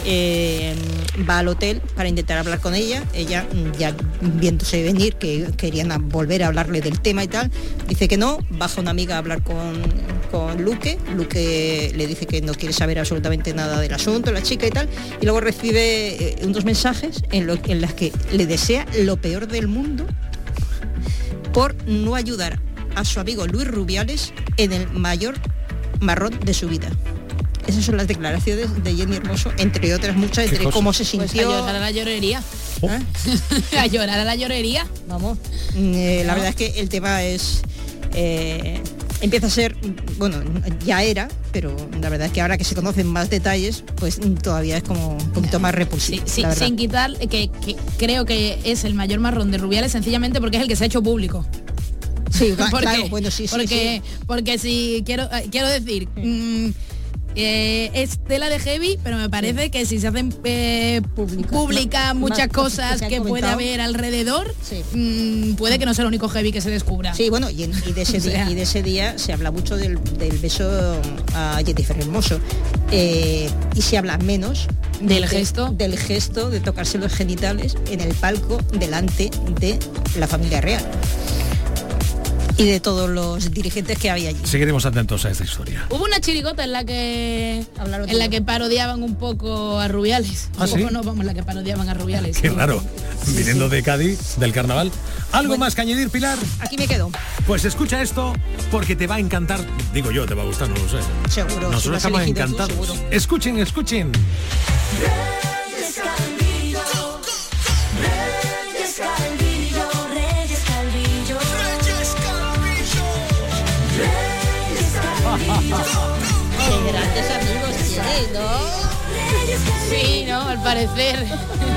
va al hotel para intentar hablar con ella. Ella, ya viéndose venir que querían volver a hablarle del tema y tal, dice que no, baja una amiga a hablar con Luque le dice que no quiere saber absolutamente nada del asunto, la chica y tal, y luego recibe unos mensajes en las que le desea lo peor del mundo por no ayudar a su amigo Luis Rubiales en el mayor marrón de su vida. Esas son las declaraciones de Jenny Hermoso, entre otras muchas, entre cosa? cómo se Pues a sintió. llorar a la llorería. Oh. A llorar a la llorería. Vamos, la verdad es que el tema es empieza a ser, bueno, ya era, pero la verdad es que ahora que se conocen más detalles, pues todavía es como un poquito más repulsivo. Sí, la verdad. sin quitar que creo que es el mayor marrón de Rubiales, sencillamente porque es el que se ha hecho público. Sí, Porque- claro, bueno, sí, porque si quiero decir, es tela de heavy, pero me parece que si se hacen públicas muchas cosas se han que puede comentado. haber alrededor, puede que no sea el único heavy que se descubra. Sí, bueno, y de ese, O sea. y de ese día se habla mucho del beso a Jennifer Hermoso, y se habla menos Del gesto. del gesto de tocarse los genitales en el palco delante de la familia real y de todos los dirigentes que había allí. Seguiremos atentos a esta historia. Hubo una chirigota en la que Hablaron en la todo. que parodiaban un poco a Rubiales. ¿Ah, sí? No, vamos, la que parodiaban a Rubiales. Qué raro. Viniendo de Cádiz, del carnaval. ¿Algo más que añadir, Pilar? Aquí me quedo. Pues escucha esto porque te va a encantar. Digo yo, te va a gustar, no lo sé. Seguro. si lo Nosotros has estamos elegido tú, encantados. seguro. Escuchen, escuchen. Reyes Calvillo, Reyes Calvillo, Reyes Calvillo, Reyes Calvillo, Qué grandes amigos tiene, ¿no? Reyes Calvillo, Sí, ¿no? Al parecer.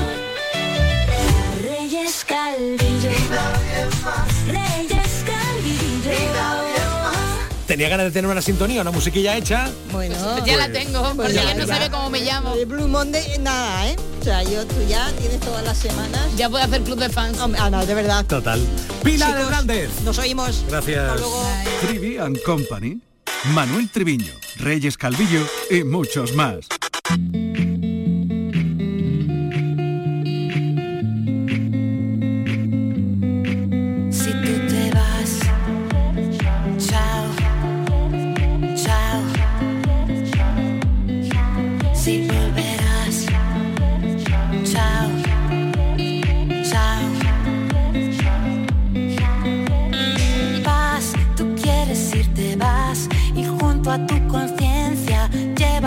Reyes Calvillo, Reyes Calvillo. Tenía ganas de tener una sintonía, una musiquilla hecha. Bueno, Ya la tengo, pues porque ya ya no está. sabe cómo me llamo. El Blue Monday, nada, ¿eh? O sea, tú ya tienes todas las semanas. Ya puedo hacer club de fans. No, de verdad. Total. Pilar Chicos, Hernández. Nos oímos. Gracias. Hasta luego. Trivian Company, Manuel Triviño, Reyes Calvillo y muchos más. Si tú te vas,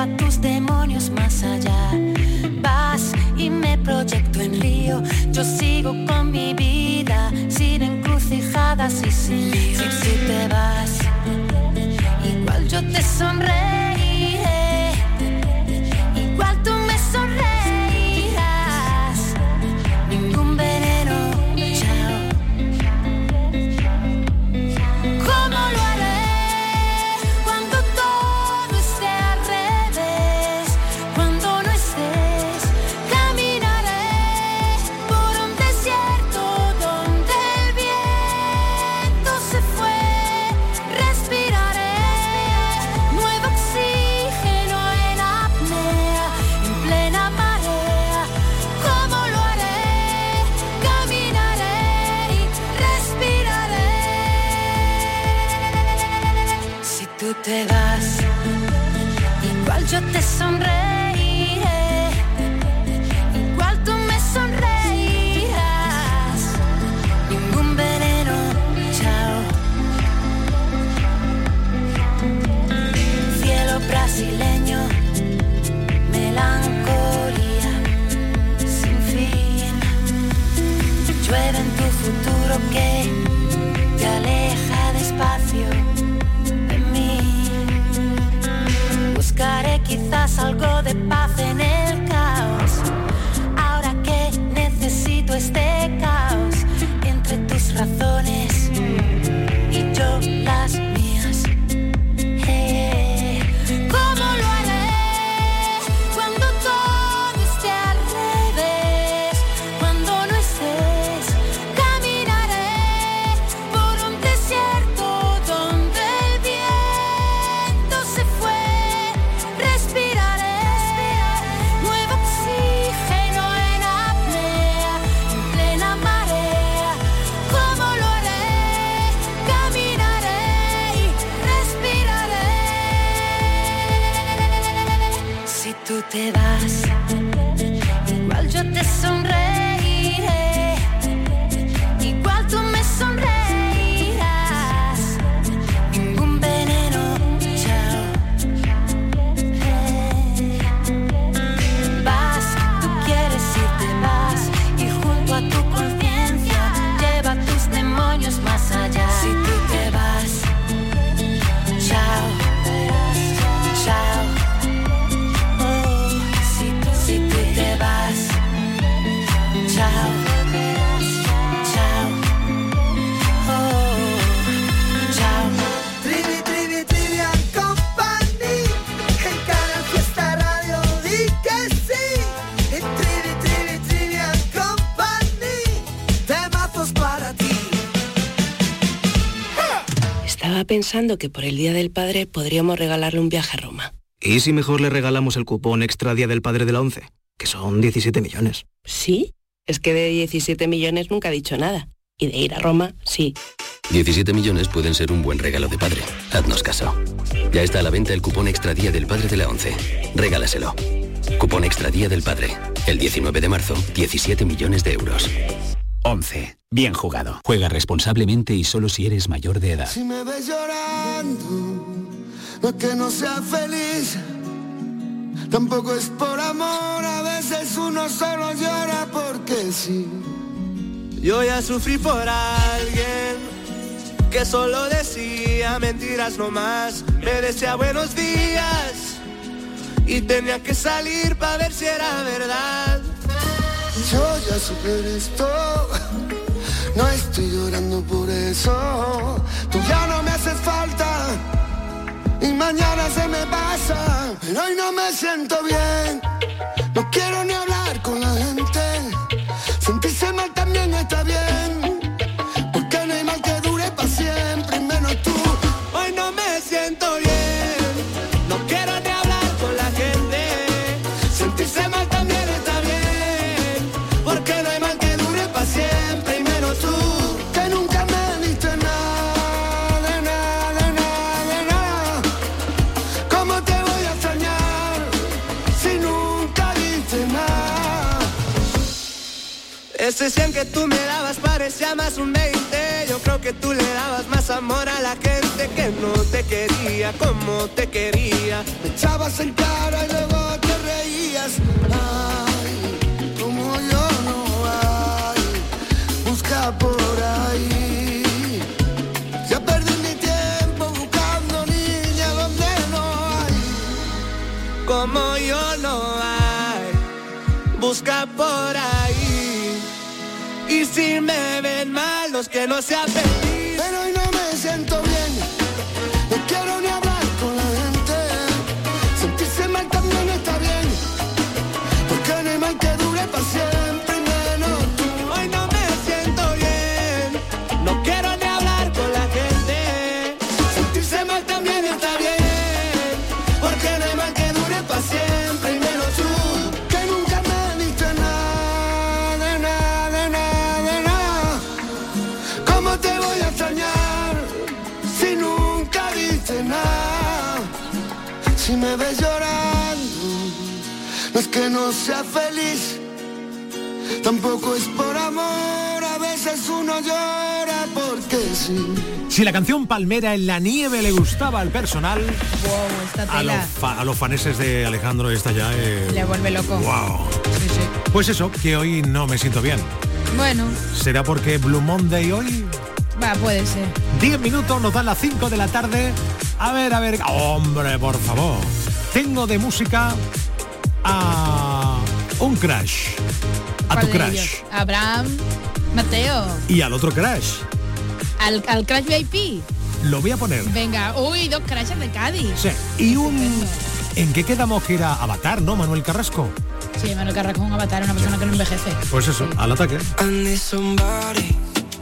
lleva tus demonios más allá. Vas y me proyecto en Río, yo sigo con mi vida, sin encrucijadas y sin líos. Si te vas, igual yo te sonreiré, igual tú me sonreirás. Ningún veneno, chao. ¿Cómo lo haré cuando todo esté al revés? Cuando no estés, caminaré por un desierto donde el viento se fue. Respiraré nuevo oxígeno en apnea, en plena marea. ¿Cómo lo haré? Caminaré y respiraré. Si tú te vas, igual yo te sonreiré, igual tú me sonreirás. Ningún veneno, chao. Cielo brasileño, melancolía sin fin. Llueve en tu futuro que te aleja despacio de mí. Buscaré quizás algo de paz en el caos. Ahora que necesito este caos entre tus razones y yo las mías. ¿Cómo lo haré cuando todo esté al revés? Cuando no estés, caminaré por un desierto donde el viento se fue. Respiraré nuevo oxígeno en apnea, en plena marea. ¿Cómo lo haré? Caminaré y respiraré. Si tú te vas, igual yo te sonreiré, igual tú me sonreirás. Ningún veneno, chao. Vas, tú quieres irte, vas, y junto a tu conciencia lleva tus demonios más allá. Si tú te vas, chao, chao. Si tú te vas, chao, chao, chao. Trivi, trivi, trivia company. En Canal Fiesta Radio di que sí. En Trivi, trivi, trivia company. Temazos para ti. Estaba pensando que por el Día del Padre podríamos regalarle un viaje a Roma. ¿Y si mejor le regalamos el cupón extra Día del Padre de la 11? Que son 17 millones. ¿Sí? Es que de 17 millones nunca ha dicho nada. Y de ir a Roma, sí. 17 millones pueden ser un buen regalo de padre. Haznos caso. Ya está a la venta el cupón extra Día del Padre de la 11. Regálaselo. Cupón extra Día del Padre. El 19 de marzo, 17 millones de euros. 11. Bien jugado. Juega responsablemente y solo si eres mayor de edad. Si me ves llorando, no es que no sea feliz, tampoco es por amor, a veces uno solo llora porque sí. Yo ya sufrí por alguien que solo decía mentiras nomás, me decía buenos días y tenía que salir para ver si era verdad. Yo ya superé esto, no estoy llorando por eso. Tú ya no me haces falta y mañana se me pasa, pero hoy no me siento bien. No quiero ni hablar con la gente. Sentirse mal también está bien, porque no hay mal que dure para siempre, y menos tú. Hoy no me siento bien, no quiero ni hablar con la gente. Sentirse mal también está bien, porque no hay mal que dure para siempre, y menos tú. Que nunca me diste nada, de nada, de nada, de nada. ¿Cómo te voy a extrañar si nunca diste nada? Ese 100 que tú me dabas parecía más un 20. Yo creo creo que tú le dabas más amor a la gente que no te quería como te quería. Me echabas en cara y luego te reías. Ay, como yo no hay, busca por ahí. Ya perdí mi tiempo buscando niña donde no hay. Como yo no hay, busca por ahí. Y si me ven mal, los que no sean feliz. Pero hoy no me siento bien, no quiero ni hablar con la gente. Sentirse mal también está bien, porque no hay mal que dure para siempre, y menos tú. Hoy no me siento bien, no quiero ni hablar con la gente. Sentirse mal también está bien, porque no hay mal que dure para siempre, y menos tú. Que nunca me diste nada, de nada, de nada, de nada. ¿Cómo te voy a extrañar si nunca diste nada? Si me ves llorando, no es que no sea feliz, tampoco es por amor, a veces uno llora porque sí. Si la canción Palmera en la nieve le gustaba al personal, Wow, esta a tela los faneses de Alejandro esta ya le vuelve loco. wow. Sí, sí. Pues eso, que hoy no me siento bien. Bueno, ¿Será porque Blue Monday hoy? va, puede ser. 10 minutos, nos dan las 5 de la tarde. A ver, hombre, por favor. Tengo de música a un crash. A tu ¿Cuál de crash. ellos? Abraham, Mateo, Y al otro crash. al Crash VIP. Lo voy a poner. Venga, uy, 2 crashes de Cádiz. Sí. Y un... ¿En qué quedamos que era Avatar, no, Manuel Carrasco? Sí, Manuel Carrasco es un avatar, una persona que no envejece. Pues eso, al ataque. I need somebody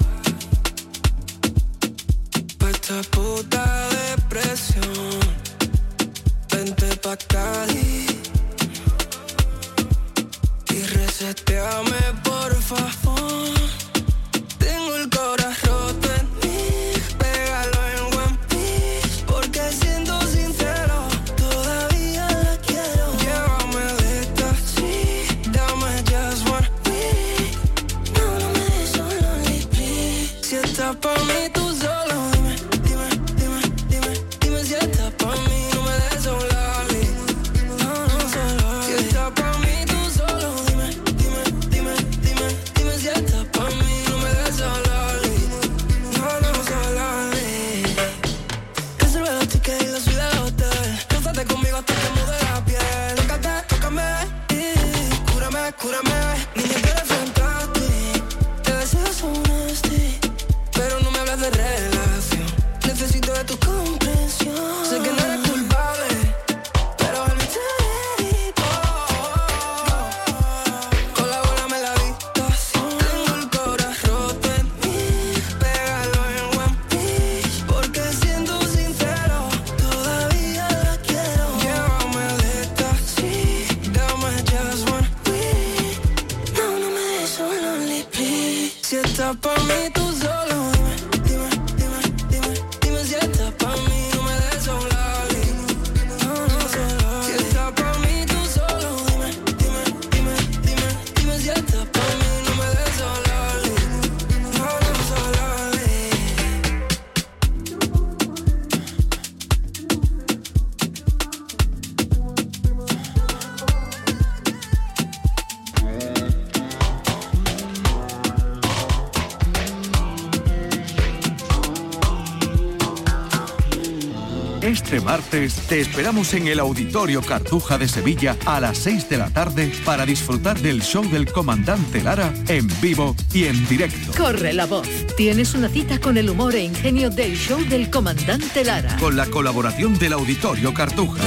pa' esta puta depresión. Vente pa' Cádiz y reseteame, por favor. Tengo el corazón roto en mí, pégalo en One Piece, porque siendo sincero, todavía la quiero. Llévame de taxi, dame just one week. No, no me des solo, please. Si estás pa' mí, tú solo dime, dime, dime, dime, dime si estás pa' mí, no me des solo. No, no solo. Si estás pa' mí, tú solo dime, dime, dime, dime, dime si estás pa' mí, no me des solo. No, no solo. Reserva los tickets y la suite del hotel. Lánzate conmigo hasta que mude la piel. Tócate, tócame y cúrame, cúrame. Niña, tú eres fantástico. Te deseo su nasty, pero no me hablas de relación. Necesito de tu comprensión. Sé que no eres culpable, pero el misterio. Colabórame la habitación. Tengo el corazón roto en mí, pégalo en One Piece, porque siendo sincero, todavía la quiero. Llévame de taxi, dame just one week. No, no me des solo, please. Si estás pa' mí, tú solo dime, dime, dime, dime, dime si estás pa' mí, no me des solo. No, no solo. Si estás pa' mí, tú solo dime, dime, dime, dime, dime si estás pa' mí, no me des solo. No, no solo. Este martes te esperamos en el Auditorio Cartuja de Sevilla a las 6 de la tarde para disfrutar del show del Comandante Lara en vivo y en directo. Corre la voz. Tienes una cita con el humor e ingenio del show del Comandante Lara. Con la colaboración del Auditorio Cartuja.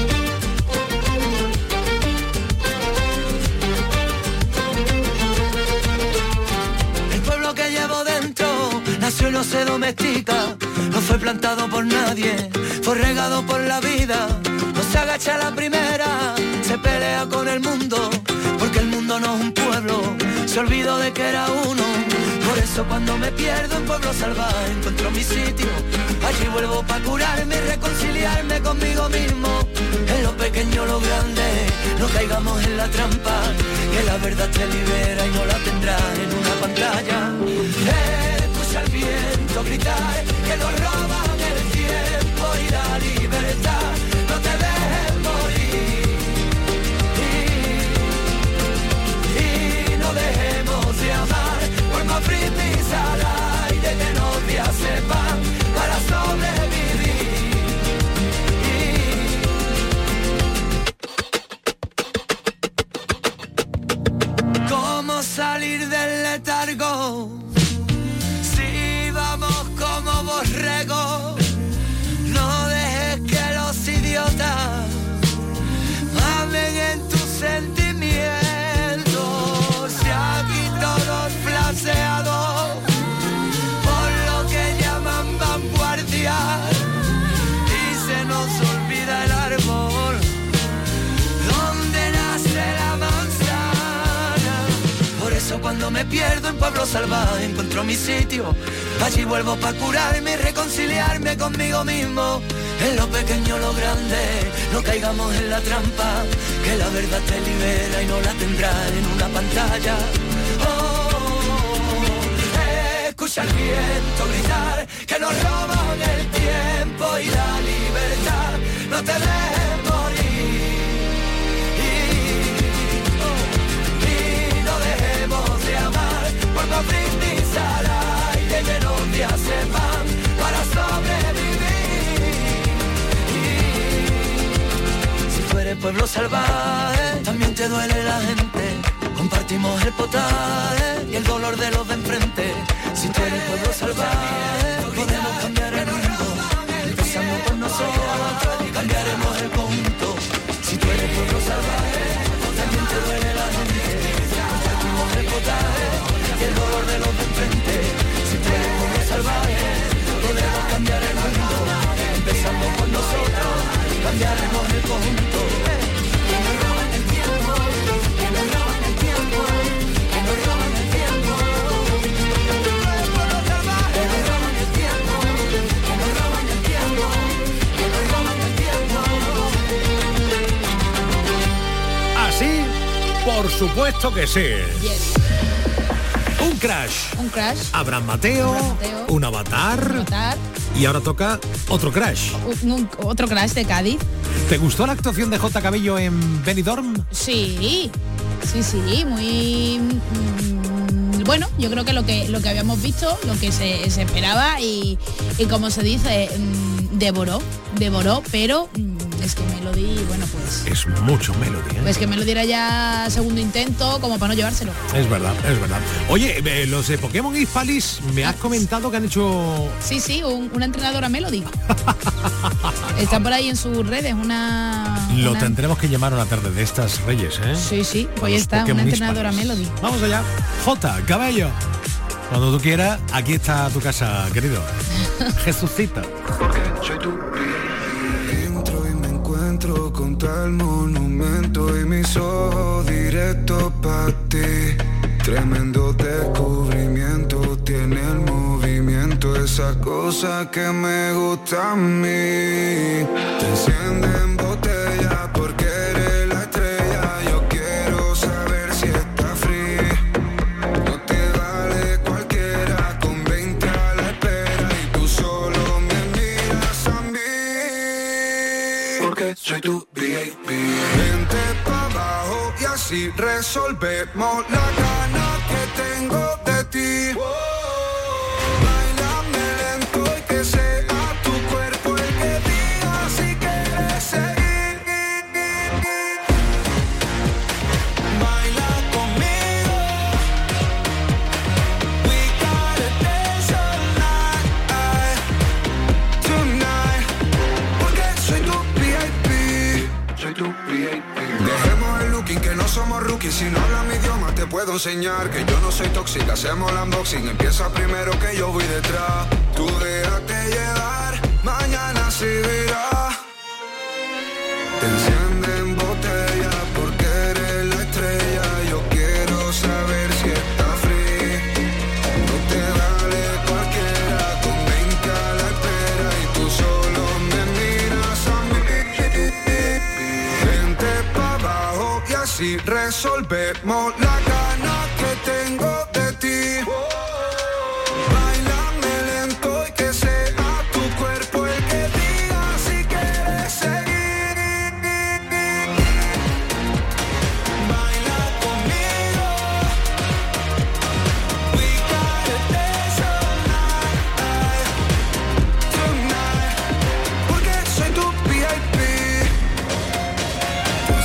El pueblo que llevo dentro nació y no se domestica, no fue plantado por nadie, fue regado por la vida, no se agacha a la primera, se pelea con el mundo, porque el mundo no es un pueblo, se olvidó de que era uno. Por eso cuando me pierdo en pueblo salvaje encuentro mi sitio, allí vuelvo para curarme y reconciliarme conmigo mismo. En lo pequeño lo grande, no caigamos en la trampa, que la verdad te libera y no la tendrás en una pantalla. Escucha el viento siento gritar que nos roban el tiempo y la libertad. No te dejes morir y no dejemos de amar. Por más brindis al aire que los días se van para sobrevivir. ¿Cómo salir del letargo? Si vamos como borregos, no dejes que los idiotas hablen en tus sentimientos. Si aquí todo es flaseado por lo que llaman vanguardia y se nos olvida el árbol donde nace la manzana. Por eso cuando me pierdo en pueblo salvaje encuentro mi sitio. Allí vuelvo para curarme y reconciliarme conmigo mismo. En lo pequeño, lo grande, no caigamos en la trampa, que la verdad te libera y no la tendrás en una pantalla. Escucha el viento gritar que nos roban el tiempo y la libertad. No te dejes morir y no dejemos de amar. Por más brindis al aire que los días se van para sobrevivir. Si tú eres pueblo salvaje, también te duele la gente. Compartimos el potaje y el dolor de los de enfrente. Si tú eres pueblo salvaje, podemos cambiar el mundo. Empezando por nosotros, cambiaremos el conjunto. Si tú eres pueblo salvaje, también te duele la gente. Compartimos el potaje y el dolor de los de enfrente. Si tú eres pueblo salvaje, podemos cambiar el mundo. Empezando por nosotros, cambiaremos el conjunto. Que nos roban el tiempo, que nos roban el tiempo, que nos roban el tiempo. Así, por supuesto que sí. Yes. Un crash. Un crash. Abraham Mateo, un avatar. Y ahora toca otro crash. Otro crash de Cádiz. ¿Te gustó la actuación de J. Cabello en Benidorm? Sí, muy... bueno, yo creo que lo que habíamos visto, lo que se esperaba y como se dice, devoró, pero es que Melody, bueno, pues... Es mucho Melody, ¿eh? Pues que Melody era ya segundo intento, como para no llevárselo. Es verdad. Oye, los de Pokémon Hispalis, me has comentado que han hecho... Sí, una entrenadora Melody. Está por ahí en sus redes, Lo tendremos que llamar una tarde de estas Reyes, ¿eh? Sí, pues está, una entrenadora Melody. Vamos allá. J. Cabello. Cuando tú quieras, aquí está tu casa, querido. Jesucita. Porque soy tú. Entro y me encuentro contra el monumento y mis ojos directos para ti. Tremendo descubrimiento, tiene el movimiento, esa cosa que me gusta a mí. Te enciende en botella porque eres la estrella. Yo quiero saber si está free. No te vale cualquiera, con 20 a la espera y tú solo me miras a mí. Porque soy tu VIP. Vente pa' abajo y así resolvemos la gana que tengo de ti. Báilame lento y que sea tu cuerpo el que diga si quieres seguir. Baila conmigo. We gotta dance all night, tonight. Porque soy tu VIP. Soy tu VIP. Dejemos el looking, que no somos rookies. Si no hablas mi idioma te puedo enseñar que yo no soy tóxica. Hacemos el unboxing, empieza primero que yo voy detrás. Tú déjate llevar, mañana se verá. Te enciende en botella porque eres la estrella. Yo quiero saber si está free. No te vale cualquiera, con 20 a la espera y tú solo me miras a mí. Vente pa' abajo y así resolvemos la gana que tengo de ti. Báilame lento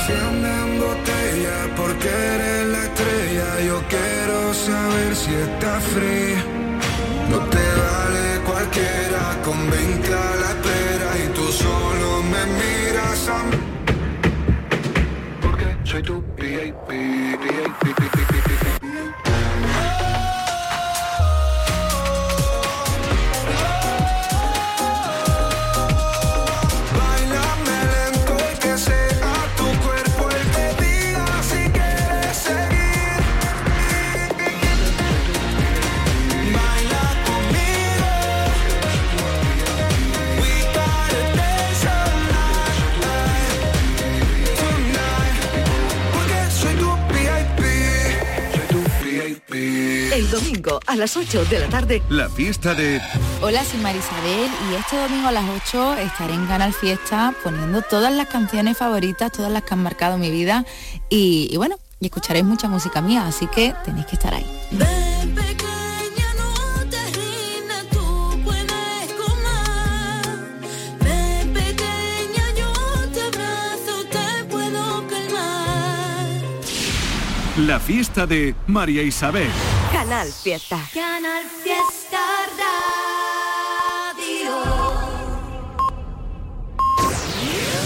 encienden botella porque eres la estrella. Yo quiero saber si está fría. No te vale cualquiera con 20 a la espera y tú solo me miras a mí. Porque soy tu VIP. El domingo a las 8 de la tarde, la fiesta de... Hola, soy Marisabel y este domingo a las 8 estaré en Canal Fiesta poniendo todas las canciones favoritas, todas las que han marcado mi vida y bueno, y escucharéis mucha música mía, así que tenéis que estar ahí. Ven pequeña, no te rindas, tú puedes con más. Ven pequeña, yo te abrazo, te puedo calmar. La fiesta de María Isabel. Canal Fiesta. Canal Fiesta.